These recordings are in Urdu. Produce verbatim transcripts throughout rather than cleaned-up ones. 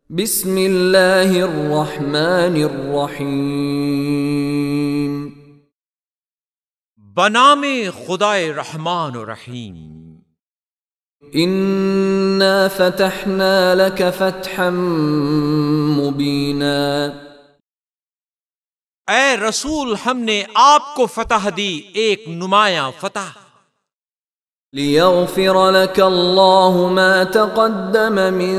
بسم اللہ الرحمن الرحیم بنام خدائے رحمان و رحیم۔ انا فتحنا لك فتحا مبینا، اے رسول ہم نے آپ کو فتح دی ایک نمایاں فتح، لیغفر لك اللہ ما تقدم من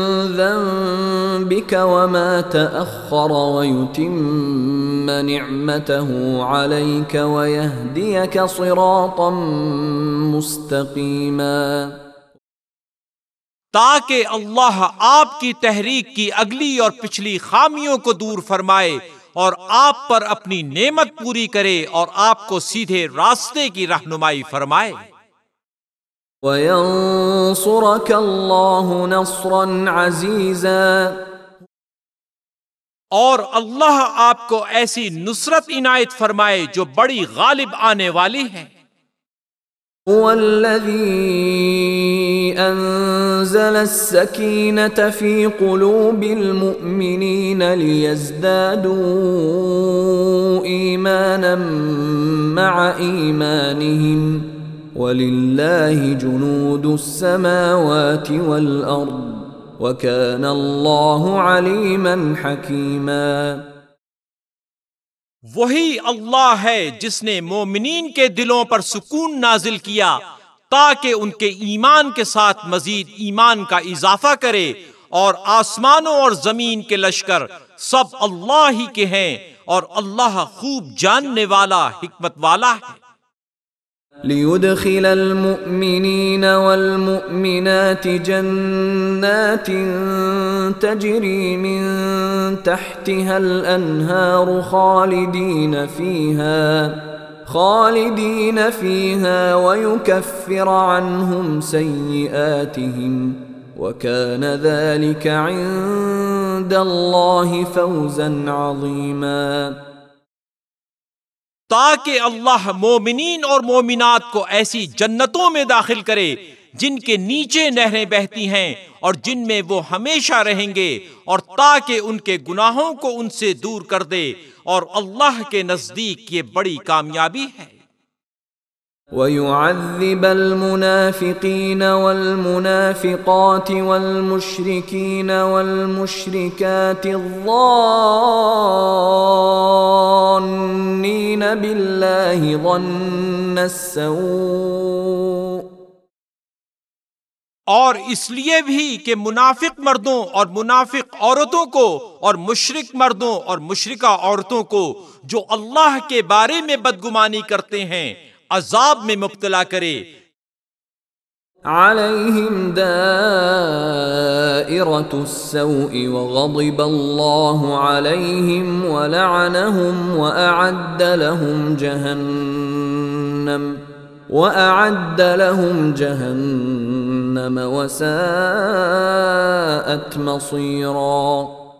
ذنبك وما تأخر ويتم نعمته عليك ويهديك صراطا مستقیما، تاکہ اللہ آپ کی تحریک کی اگلی اور پچھلی خامیوں کو دور فرمائے اور آپ پر اپنی نعمت پوری کرے اور آپ کو سیدھے راستے کی رہنمائی فرمائے۔ وَيَنصُرَكَ اللَّهُ نَصْرًا عَزِيزًا، اور اللہ آپ کو ایسی نصرت عنایت فرمائے جو بڑی غالب آنے والی ہے۔ هُوَ الَّذِي أَنزَلَ السَّكِينَةَ فِي قُلُوبِ الْمُؤْمِنِينَ لِيَزْدَادُوا إِيمَانًا مَعَ إِيمَانِهِمْ وَلِلَّهِ جُنُودُ السَّمَاوَاتِ وَالْأَرْضِ وَكَانَ اللَّهُ عَلِيمًا حَكِيمًا۔ وہی اللہ ہے جس نے مومنین کے دلوں پر سکون نازل کیا تاکہ ان کے ایمان کے ساتھ مزید ایمان کا اضافہ کرے، اور آسمانوں اور زمین کے لشکر سب اللہ ہی کے ہیں اور اللہ خوب جاننے والا حکمت والا ہے۔ لِيُدْخِلَ الْمُؤْمِنِينَ وَالْمُؤْمِنَاتِ جَنَّاتٍ تَجْرِي مِن تَحْتِهَا الْأَنْهَارُ خَالِدِينَ فِيهَا خَالِدِينَ فِيهَا وَيُكَفِّرَ عَنْهُمْ سَيِّئَاتِهِمْ وَكَانَ ذَلِكَ عِندَ اللَّهِ فَوْزًا عَظِيمًا۔ تاکہ اللہ مومنین اور مومنات کو ایسی جنتوں میں داخل کرے جن کے نیچے نہریں بہتی ہیں اور جن میں وہ ہمیشہ رہیں گے، اور تاکہ ان کے گناہوں کو ان سے دور کر دے، اور اللہ کے نزدیک یہ بڑی کامیابی ہے۔ وَيُعَذِّبَ الْمُنَافِقِينَ وَالْمُنَافِقَاتِ وَالْمُشْرِكِينَ وَالْمُشْرِكَاتِ الظَّانِّينَ بِاللَّهِ ظَنَّ السَّوْءِ، اور اس لیے بھی کہ منافق مردوں اور منافق عورتوں کو اور مشرک مردوں اور مشرکہ عورتوں کو جو اللہ کے بارے میں بدگمانی کرتے ہیں عذاب میں مبتلا کرے۔ عَلَيْهِمْ دَائِرَةُ السَّوْءِ وَغَضِبَ اللَّهُ عَلَيْهِمْ وَلَعَنَهُمْ وَأَعَدَّ لَهُمْ جَهَنَّمَ وَأَعَدَّ لَهُمْ جَهَنَّمَ وَسَاءَتْ مَصِيرًا۔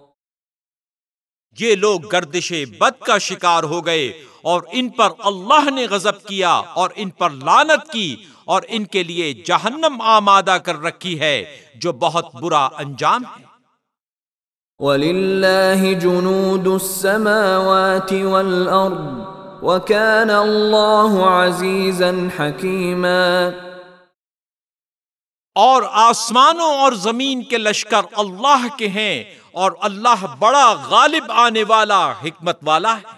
یہ لوگ گردش بد کا شکار ہو گئے اور ان پر اللہ نے غضب کیا اور ان پر لعنت کی، اور ان کے لیے جہنم آمادہ کر رکھی ہے جو بہت برا انجام ہے۔ وَلِلَّهِ جُنُودُ السَّمَاوَاتِ وَالْأَرْضِ وَكَانَ اللَّهُ عَزِيزًا حَكِيمًا۔ اور آسمانوں اور زمین کے لشکر اللہ کے ہیں اور اللہ بڑا غالب آنے والا حکمت والا ہے۔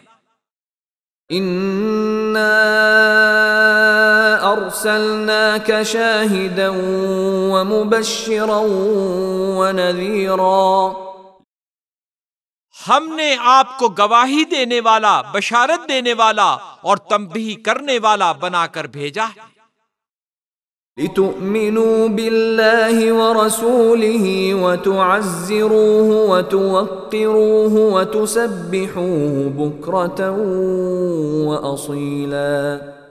اِنَّا أَرْسَلْنَاكَ شَاهِدًا وَمُبَشِّرًا وَنَذِيرًا، ہم نے آپ کو گواہی دینے والا، بشارت دینے والا اور تنبیہ کرنے والا بنا کر بھیجا ہے۔ لِتُؤْمِنُوا بِاللَّهِ وَرَسُولِهِ وَتُعَزِّرُوهُ وَتُوَقِّرُوهُ وَتُسَبِّحُوهُ بُكْرَةً وَأَصِيلًا،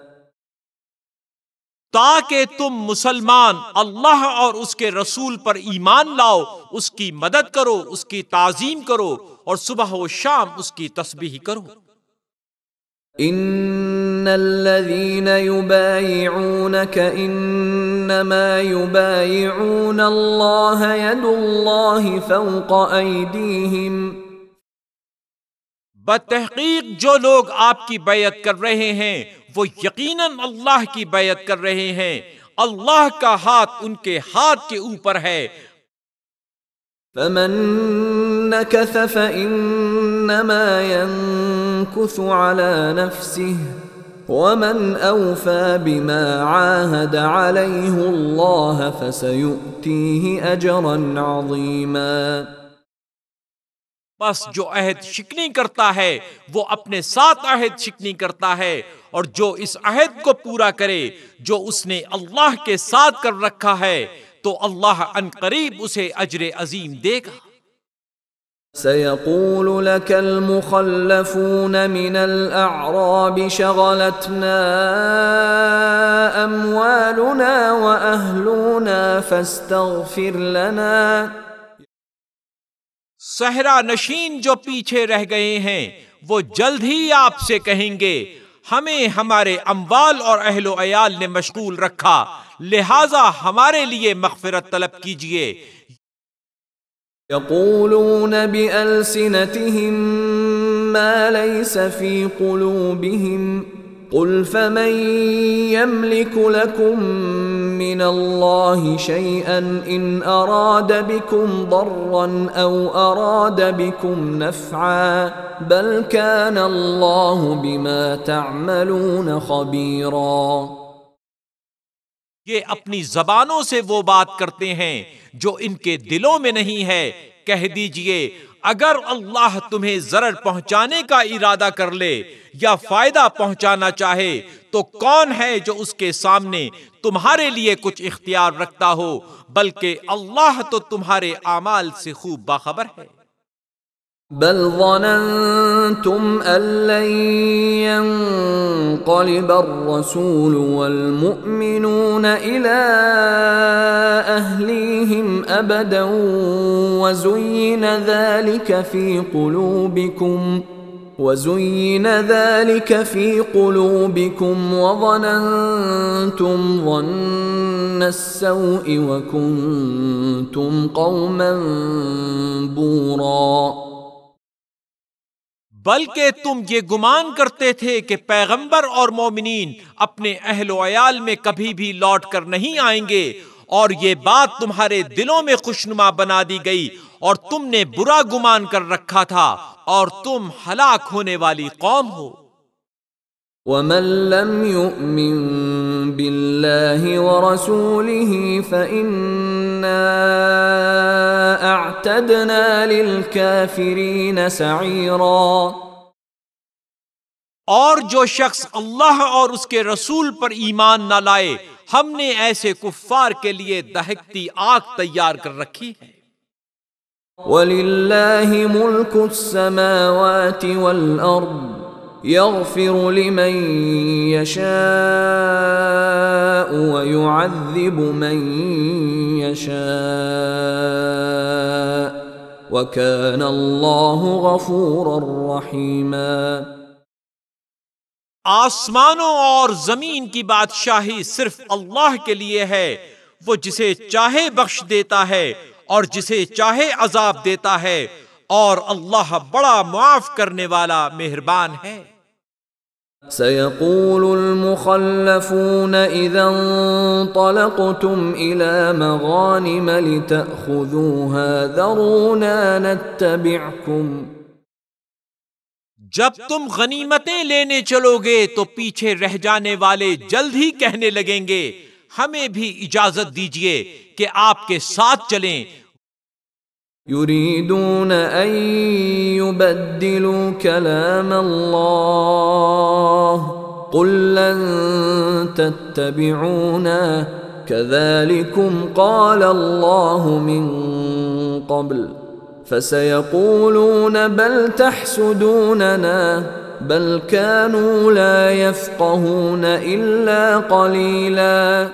تاکہ تم مسلمان اللہ اور اس کے رسول پر ایمان لاؤ، اس کی مدد کرو، اس کی تعظیم کرو، اور صبح و شام اس کی تسبیح کرو۔ ان الذين يبايعونك انما يبايعون الله يد الله فوق ايديهم بتحقیق جو لوگ آپ کی بیعت کر رہے ہیں وہ یقیناً اللہ کی بیعت کر رہے ہیں، اللہ کا ہاتھ ان کے ہاتھ کے اوپر ہے۔ فمن نكث فإنما ينكث على نفسه ومن أوفى بما عاهد عليه الله فسيؤتيه أجرا عظيما۔ بس جو عہد شکنی کرتا ہے وہ اپنے ساتھ عہد شکنی کرتا ہے، اور جو اس عہد کو پورا کرے جو اس نے اللہ کے ساتھ کر رکھا ہے تو اللہ ان قریب اسے اجر عظیم دے گا۔ سيقول لك المخلفون من الأعراب شغلتنا أموالنا وأهلنا فاستغفر لنا۔ صحرا نشین جو پیچھے رہ گئے ہیں وہ جلد ہی آپ سے کہیں گے ہمیں ہمارے اموال اور اہل و عیال نے مشغول رکھا، لہذا ہمارے لیے مغفرت طلب کیجئے۔ يقولون بألسنتهم ما ليس في قلوبهم قل فمن يملك لكم من الله شيئا إن أراد بكم ضرا أو أراد بكم نفعا بل كان الله بما تعملون خبيرا۔ یہ اپنی زبانوں سے وہ بات کرتے ہیں جو ان کے دلوں میں نہیں ہے، کہہ دیجئے اگر اللہ تمہیں ضرر پہنچانے کا ارادہ کر لے یا فائدہ پہنچانا چاہے تو کون ہے جو اس کے سامنے تمہارے لیے کچھ اختیار رکھتا ہو، بلکہ اللہ تو تمہارے اعمال سے خوب باخبر ہے۔ بل ظننتم أن لن ينقلب الرسول والمؤمنون إلى أهليهم أبدا وزين ذلك في قلوبكم وزين ذلك في قلوبكم وظننتم ظن السوء وكنتم قوما بورا۔ بلکہ تم یہ گمان کرتے تھے کہ پیغمبر اور مومنین اپنے اہل و عیال میں کبھی بھی لوٹ کر نہیں آئیں گے، اور یہ بات تمہارے دلوں میں خوشنما بنا دی گئی اور تم نے برا گمان کر رکھا تھا، اور تم ہلاک ہونے والی قوم ہو۔ وَمَن لَّمْ يُؤْمِن بِاللَّهِ وَرَسُولِهِ فَإِنَّا أَعْتَدْنَا لِلْكَافِرِينَ سَعِيرًا۔ اور جو شخص اللہ اور اس کے رسول پر ایمان نہ لائے ہم نے ایسے کفار کے لیے دہکتی آگ تیار کر رکھی ہے۔ وَلِلَّهِ مُلْكُ السَّمَاوَاتِ وَالْأَرْضِ يَغْفِرُ لِمَن يَشَاءُ وَيُعَذِّبُ مَن يَشَاءُ وَكَانَ اللَّهُ غَفُورًا رَّحِيمًا۔ آسمانوں اور زمین کی بادشاہی صرف اللہ کے لیے ہے، وہ جسے چاہے بخش دیتا ہے اور جسے چاہے عذاب دیتا ہے، اور اللہ بڑا معاف کرنے والا مہربان ہے۔ سيقول المخلفون إذا انطلقتم إلى مغانم لتأخذوها ذرونا نتبعكم۔ جب تم غنیمتیں لینے چلو گے تو پیچھے رہ جانے والے جلد ہی کہنے لگیں گے ہمیں بھی اجازت دیجئے کہ آپ کے ساتھ چلیں۔ يريدون أن يبدلوا كلام الله قل لن تتبعونا كذلكم قال الله من قبل فسيقولون بل تحسدوننا بل كانوا لا يفقهون إلا قليلا۔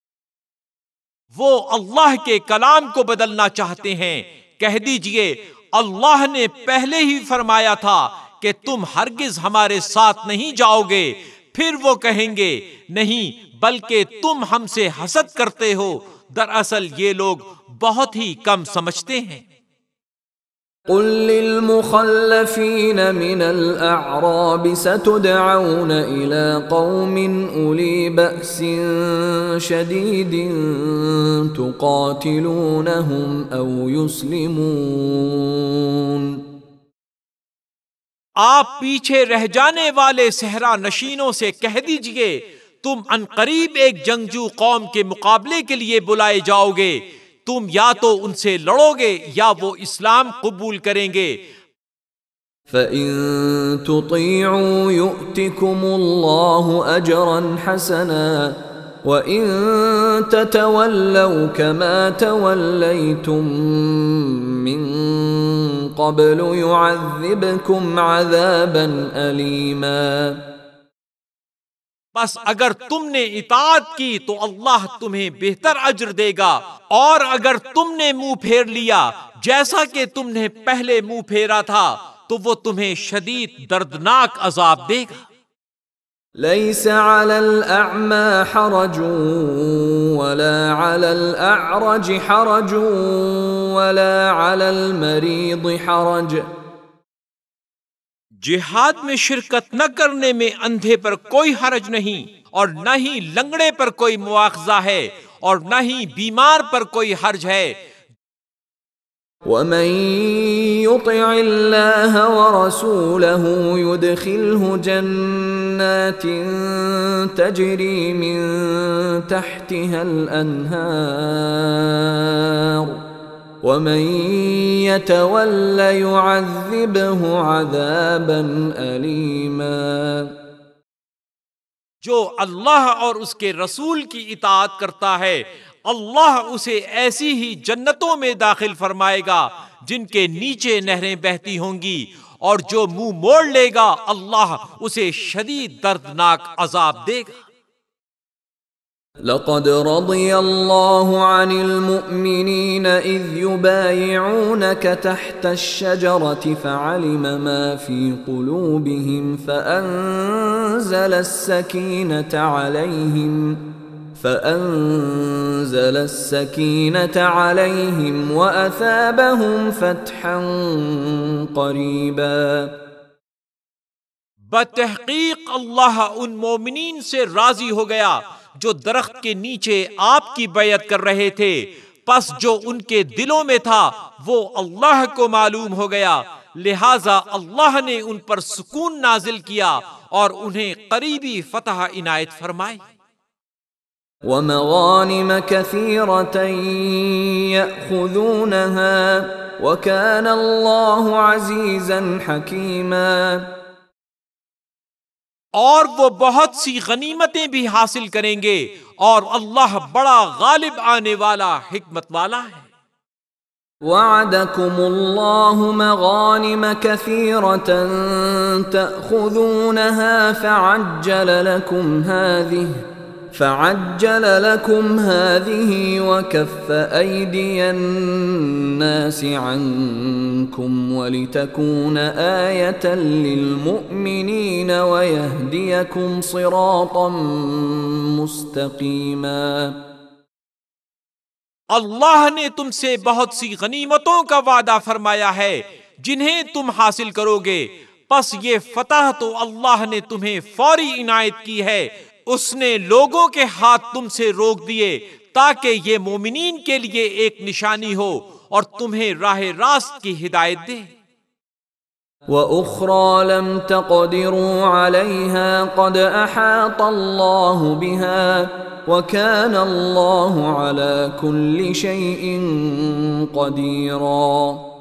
وہ اللہ کے کلام کو بدلنا چاہتے ہیں، کہہ دیجئے اللہ نے پہلے ہی فرمایا تھا کہ تم ہرگز ہمارے ساتھ نہیں جاؤ گے، پھر وہ کہیں گے نہیں بلکہ تم ہم سے حسد کرتے ہو، دراصل یہ لوگ بہت ہی کم سمجھتے ہیں۔ قل للمخلفين من الأعراب ستدعون إلى قوم أولي بأس شديد تقاتلونهم أو يسلمون۔ آپ پیچھے رہ جانے والے صحرا نشینوں سے کہہ دیجئے تم عنقریب ایک جنگجو قوم کے مقابلے کے لیے بلائے جاؤ گے، تم یا تو ان سے لڑو گے یا وہ اسلام قبول کریں گے۔ فَإِن تُطِيعُوا يُؤْتِكُمُ اللَّهُ أَجْرًا حَسَنًا وَإِن تَتَوَلَّوْا كَمَا تَوَلَّيْتُم مِّن قَبْلُ يُعَذِّبْكُمْ عَذَابًا أَلِيمًا۔ بس اگر تم نے اطاعت کی تو اللہ تمہیں بہتر اجر دے گا، اور اگر تم نے منہ پھیر لیا جیسا کہ تم نے پہلے منہ پھیرا تھا تو وہ تمہیں شدید دردناک عذاب دے گا۔ ليس على الأعمى حرج ولا على الأعرج حرج ولا على المريض حرج۔ جہاد میں شرکت نہ کرنے میں اندھے پر کوئی حرج نہیں، اور نہ ہی لنگڑے پر کوئی مواخذہ ہے، اور نہ ہی بیمار پر کوئی حرج ہے۔ وَمَن يُطِعِ اللَّهَ وَرَسُولَهُ يُدْخِلْهُ جَنَّاتٍ تَجْرِي مِن تَحْتِهَا الْأَنْهَارُ وَمَن يَتَوَلَّ يُعَذِّبْهُ عَذَابًا أَلِيمًا۔ جو اللہ اور اس کے رسول کی اطاعت کرتا ہے اللہ اسے ایسی ہی جنتوں میں داخل فرمائے گا جن کے نیچے نہریں بہتی ہوں گی، اور جو منہ موڑ لے گا اللہ اسے شدید دردناک عذاب دے گا۔ لقد رضي الله عن المؤمنين إذ يبايعونك تحت الشجرة فعلم ما في قلوبهم فأنزل السكينة عليهم فأنزل السكينة عليهم وأثابهم فتحا قريبا۔ بتحقیق اللہ ان مومنین سے راضی ہو گیا جو درخت کے نیچے آپ کی بیعت کر رہے تھے، پس جو ان کے دلوں میں تھا وہ اللہ کو معلوم ہو گیا، لہذا اللہ نے ان پر سکون نازل کیا اور انہیں قریبی فتح عنایت فرمائی۔ وَمَغَانِمَ كَثِيرَةً يَأْخُذُونَهَا وَكَانَ اللَّهُ عَزِيزًا حَكِيمًا۔ اور وہ بہت سی غنیمتیں بھی حاصل کریں گے، اور اللہ بڑا غالب آنے والا حکمت والا ہے۔ وَعَدَكُمُ اللَّهُ مَغَانِمَ كَثِيرَةً تَأْخُذُونَهَا فَعَجَّلَ لَكُمْ هَذِهِ فعجل لكم هذه وكف أيدي الناس عنكم ولتكون آية للمؤمنين ويهديكم صراطا مستقيما۔ اللہ نے تم سے بہت سی غنیمتوں کا وعدہ فرمایا ہے جنہیں تم حاصل کرو گے، پس یہ فتح تو اللہ نے تمہیں فوری عنایت کی ہے، اس نے لوگوں کے ہاتھ تم سے روک دیے تاکہ یہ مومنین کے لیے ایک نشانی ہو اور تمہیں راہ راست کی ہدایت دے۔ وَأُخْرَى لَمْ تَقْدِرُوا عَلَيْهَا قَدْ أَحَاطَ اللَّهُ بِهَا وَكَانَ اللَّهُ عَلَى كُلِّ شَيْءٍ قَدِيرًا۔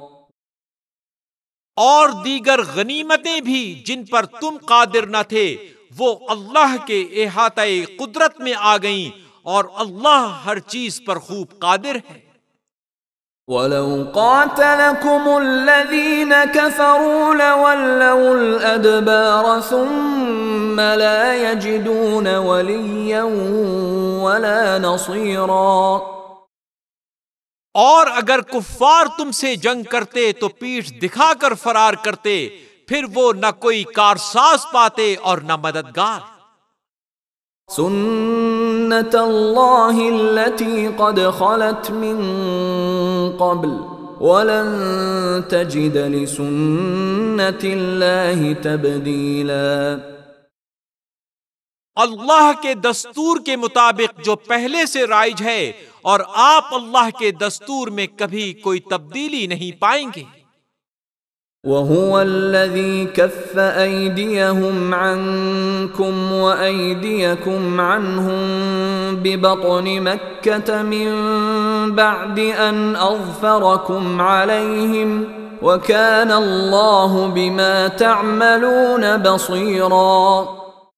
اور دیگر غنیمتیں بھی جن پر تم قادر نہ تھے وہ اللہ کے احاطہ قدرت میں آ گئیں، اور اللہ ہر چیز پر خوب قادر ہے۔ وَلَوْ قَاتَلَكُمُ الَّذِينَ كَفَرُوا لَوَلَّوُا الْأَدْبَارَ ثُمَّ لَا يَجِدُونَ وَلِيًّا وَلَا نَصِيرًا۔ اور اگر کفار تم سے جنگ کرتے تو پیٹھ دکھا کر فرار کرتے، پھر وہ نہ کوئی کارساز پاتے اور نہ مددگار۔ سنت اللہ التي قد خلت من قبل وَلَن تَجِدَ لِسُنَّةِ اللَّهِ تَبْدِيلًا۔ اللہ کے دستور کے مطابق جو پہلے سے رائج ہے، اور آپ اللہ کے دستور میں کبھی کوئی تبدیلی نہیں پائیں گے۔ وَهُوَ الَّذِي كَفَّ أَيْدِيَهُمْ عَنكُمْ وَأَيْدِيَكُمْ عَنْهُمْ بِبَطْنِ مَكَّةَ مِن بَعْدِ أَنْ أَظْفَرَكُمْ عَلَيْهِمْ وَكَانَ اللَّهُ بِمَا تَعْمَلُونَ بَصِيرًا۔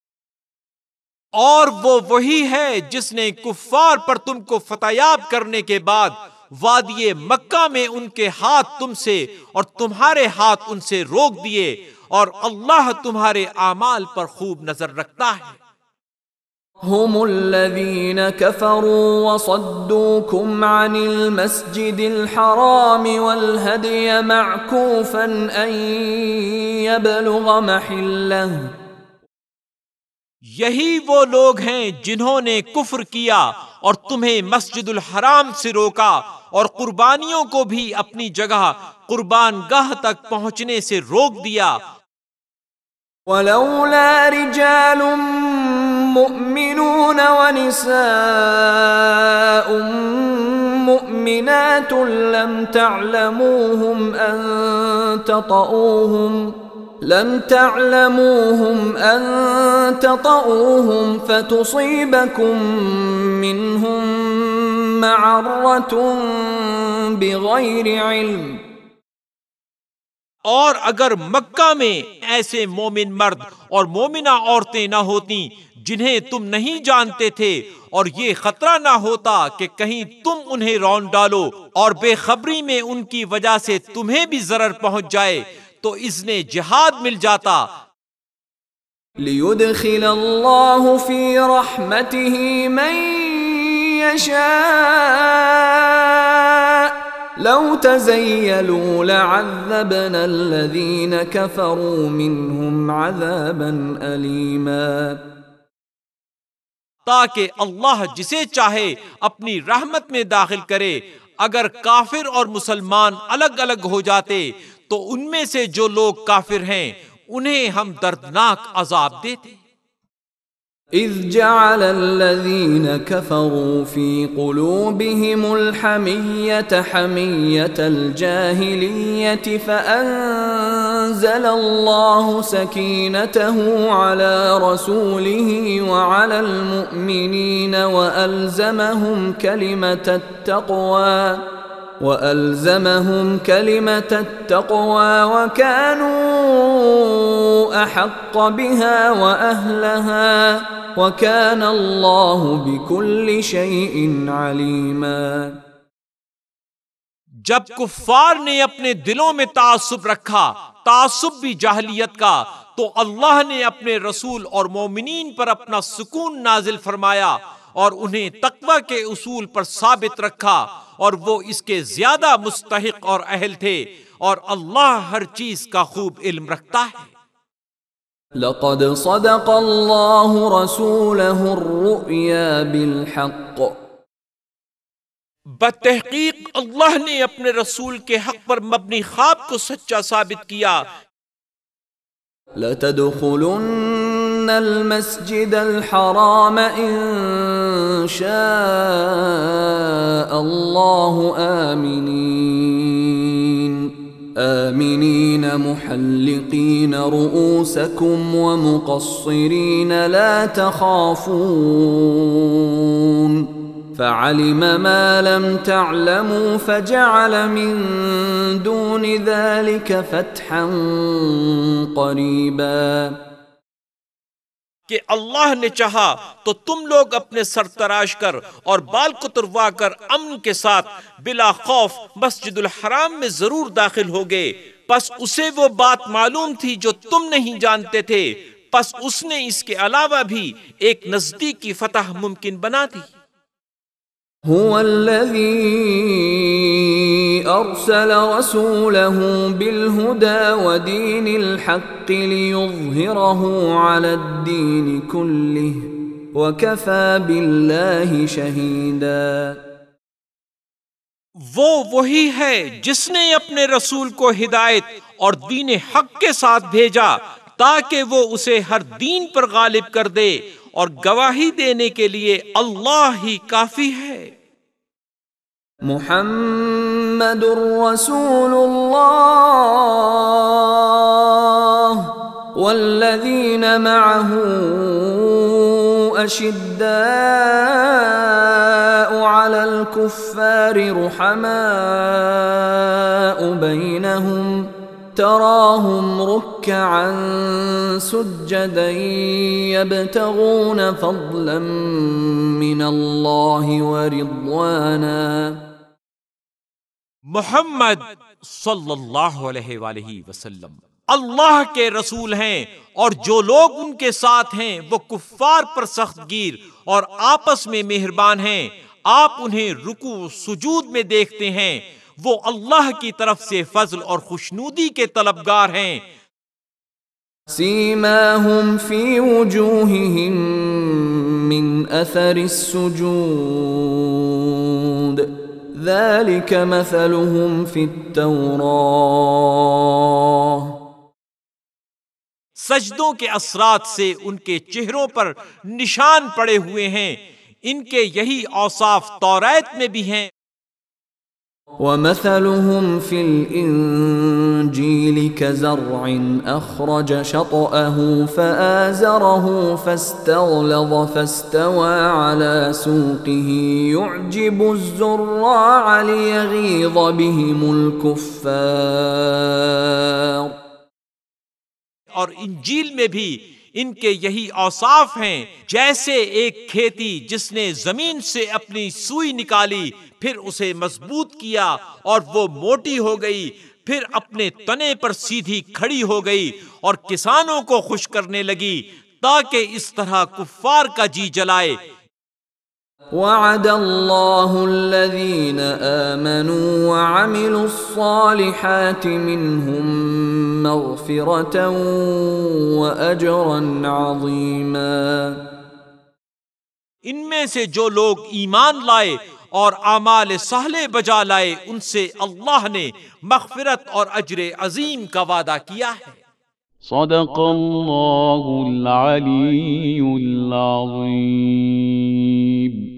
اور وہ وہی ہے جس نے کفار پر تم کو فتح کرنے کے بعد وادی مکہ میں ان کے ہاتھ تم سے اور تمہارے ہاتھ ان سے روک دیے، اور اللہ تمہارے اعمال پر خوب نظر رکھتا ہے۔ هم الذين كفروا وصدوكم عن المسجد الحرام والهدي معكوفا أن يبلغ محله۔ یہی وہ لوگ ہیں جنہوں نے کفر کیا اور تمہیں مسجد الحرام سے روکا، اور قربانیوں کو بھی اپنی جگہ قربان گاہ تک پہنچنے سے روک دیا۔ ولولا رجال مؤمنون ونساء مؤمنات لم تعلموهم أن تطؤوهم لم تعلموهم أن تطؤوهم فتصيبكم منهم معرة بغير علم۔ اور اگر مکہ میں ایسے مومن مرد اور مومنہ عورتیں نہ ہوتی جنہیں تم نہیں جانتے تھے، اور یہ خطرہ نہ ہوتا کہ کہیں تم انہیں رون ڈالو اور بے خبری میں ان کی وجہ سے تمہیں بھی ضرر پہنچ جائے، تو اذن جہاد مل جاتا۔ لِيُدْخِلَ اللَّهُ فِي رَحْمَتِهِ مَن يَشَاءُ لَوْ تَزَيَّلُوا لَعَذَّبْنَا الَّذِينَ كَفَرُوا مِنْهُمْ عَذَابًا أَلِيمًا۔ تاکہ اللہ جسے چاہے اپنی رحمت میں داخل کرے۔ اگر کافر اور مسلمان الگ الگ ہو جاتے تو ان میں سے جو لوگ کافر ہیں انہیں ہم دردناک عذاب دیتے۔ اذ جعل الذين كفروا في قلوبهم الحمية حمية الجاهلية فأنزل الله سكينته على رسوله وعلى المؤمنين وألزمهم كلمة التقوى وَأَلْزَمَهُمْ كَلِمَةَ التَّقْوَى وَكَانُوا أَحَقَّ بِهَا وَأَهْلَهَا وَكَانَ اللَّهُ بِكُلِّ شَيْءٍ عَلِيمًا۔ جب کفار نے اپنے دلوں میں تعصب رکھا، تعصب بھی جاہلیت کا، تو اللہ نے اپنے رسول اور مومنین پر اپنا سکون نازل فرمایا اور انہیں تقوی کے اصول پر ثابت رکھا، اور وہ اس کے زیادہ مستحق اور اہل تھے، اور اللہ ہر چیز کا خوب علم رکھتا ہے۔ لقد صدق اللہ رسولہ الرؤیا بالحق۔ بتحقیق اللہ نے اپنے رسول کے حق پر مبنی خواب کو سچا ثابت کیا۔ لتدخلن المسجد الحرام ان شاء الله آمنين آمنين محلقين رؤوسكم ومقصرين لا تخافون فعلم ما لم تعلموا فجعل من دون ذلك فتحا قریبا۔ کہ اللہ نے چاہا تو تم لوگ اپنے سر تراش کر اور بال کتروا کر امن کے ساتھ بلا خوف مسجد الحرام میں ضرور داخل ہوگے، پس اسے وہ بات معلوم تھی جو تم نہیں جانتے تھے، پس اس نے اس کے علاوہ بھی ایک نزدیکی فتح ممکن بنا دی۔ هو الذي أرسل رسوله بالهدى ودين الحق ليظهره على الدين كله وكفى بالله شهيدا۔ وہ وہی ہے جس نے اپنے رسول کو ہدایت اور دین حق کے ساتھ بھیجا تاکہ وہ اسے ہر دین پر غالب کر دے، اور گواہی دینے کے لیے اللہ ہی کافی ہے۔ محمد رسول اللہ والذین معه اشداء على الكفار رحماء بینہم تراهم ركعا سجدا يبتغون فضلا من الله ورضوانا۔ محمد صلی اللہ علیہ وآلہ وسلم اللہ کے رسول ہیں، اور جو لوگ ان کے ساتھ ہیں وہ کفار پر سخت گیر اور آپس میں مہربان ہیں۔ آپ انہیں رکوع سجود میں دیکھتے ہیں، وہ اللہ کی طرف سے فضل اور خوشنودی کے طلبگار ہیں۔ سیماہم فی وجوہہم من اثر السجود ذالک مثلہم فی التوراۃ۔ سجدوں کے اثرات سے ان کے چہروں پر نشان پڑے ہوئے ہیں، ان کے یہی اوصاف توریت میں بھی ہیں۔ وَمَثَلُهُمْ فِي الْإِنْجِيلِ كَزَرْعٍ أَخْرَجَ شَطْأَهُ فَآزَرَهُ فَاسْتَغْلَظَ فَاسْتَوَى عَلَى سُوقِهِ يُعْجِبُ الزُّرَّاعَ لِيَغِيظَ بِهِمُ الْكُفَّارَ۔ اور انجیل میں بھی ان کے یہی اوصاف ہیں، جیسے ایک کھیتی جس نے زمین سے اپنی سوئی نکالی، پھر اسے مضبوط کیا اور وہ موٹی ہو گئی، پھر اپنے تنے پر سیدھی کھڑی ہو گئی اور کسانوں کو خوش کرنے لگی تاکہ اس طرح کفار کا جی جلائے۔ وعد اللہ الذین آمنوا وعملوا الصالحات منہم مغفرة واجرا عظیما۔ ان میں سے جو لوگ ایمان لائے اور اعمال صالح بجا لائے ان سے اللہ نے مغفرت اور اجر عظیم کا وعدہ کیا ہے۔ صدق اللہ العلی العظیم۔